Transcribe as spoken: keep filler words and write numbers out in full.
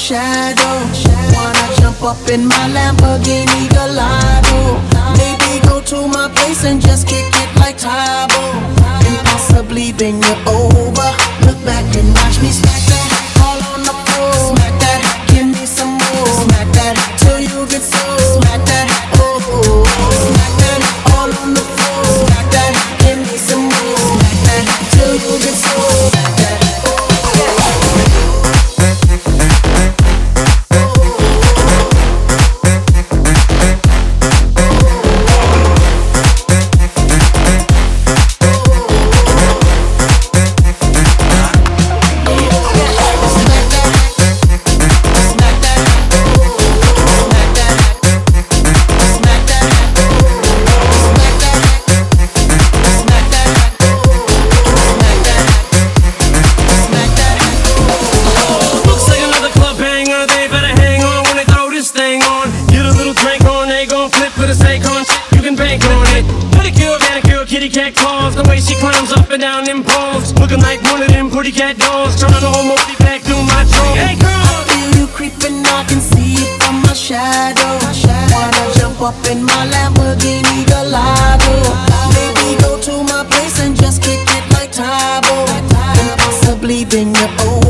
shadow. Wanna jump up in my Lamborghini Gallardo. Maybe go to my place and just kick it like Tae Bo. And possibly bend you over. Look back and watch me smack that all on the floor. Smack that, give me some more. Smack that till you get so. Smack that, oh, oh, oh. Smack that all on the floor. Smack that, give me some more. Smack that till you get so. Smack that, oh, oh, cat claws, the way she climbs up and down them poles, looking like one of them pretty cat dolls, turning the whole movie back through my throat. Hey girl, I feel you creeping, I can see it from my shadow. Wanna jump up in my Lamborghini Gallardo. Maybe go to my place and just kick it like Tae Bo. And possibly bend you over.